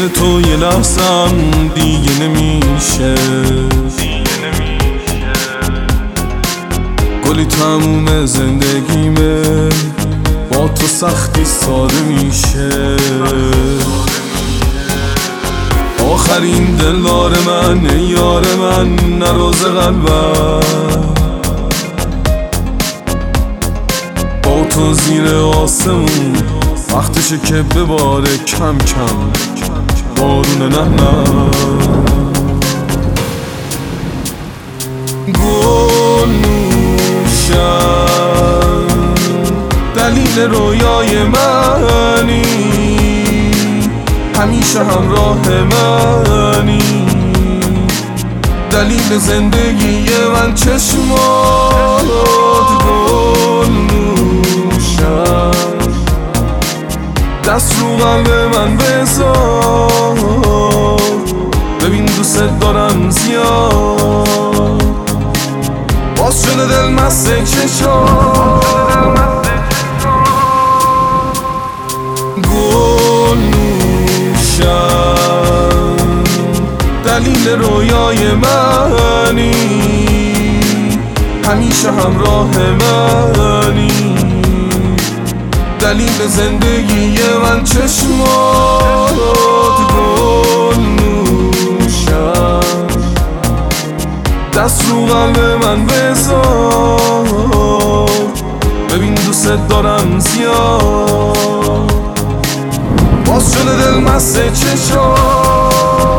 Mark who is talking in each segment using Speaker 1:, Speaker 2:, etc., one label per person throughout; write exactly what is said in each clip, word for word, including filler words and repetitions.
Speaker 1: بدون تو یه لحظم دیگه نمیشه. گلی تموم زندگیمه، با تو سختی ساده میشه. آخرین دلدار من ای یار من، نراز قلبم با تو زیر آسمون. وقتشه که بباره کم کم بارون نه نه. گل نوشم دلیل رویای منی، همیشه همراه منی. دلیل زندگی من چشمات. گل نوشم دست رو قلب من بذار، ببین دوست دارم زیاد. باز شده دل مست چشام. گل نوشم دلیل رویای منی، همیشه همراه منی. دلیل زندگی من چشمات. گل نوشم دست رو قلب من بذار، ببین دوست دارم زیاد. باز شده دل مست چشام.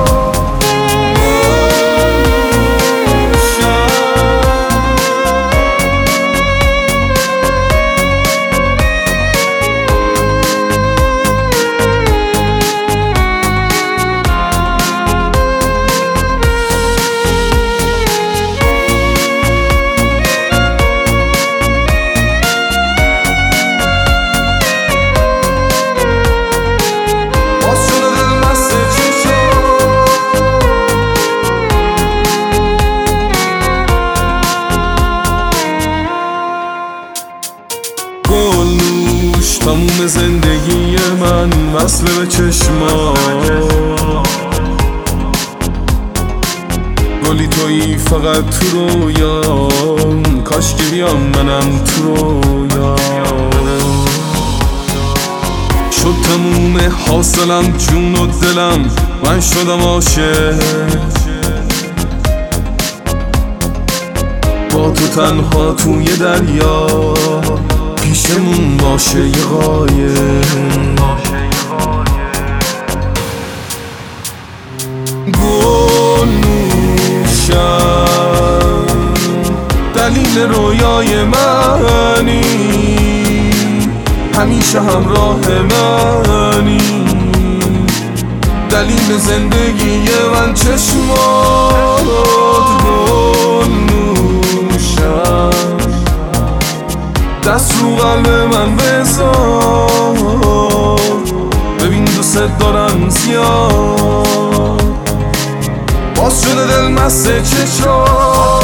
Speaker 1: تموم زندگی من وصل به چشمات. گلی تویی فقط تو رویام، کاش که بیام منم تو رویام. شد تموم حاصلم جون و دلم، من شدم عاشق. با تو تنها توی دریا، پیشمون باشه یه قایم. گل نوشم دلیل رویای منی، همیشه همراه منی. دلیل زندگی من چشمات. گل نوشم دست رو قلب من بذار، ببین دوست دارم زیاد. باز شده دل مست چشام.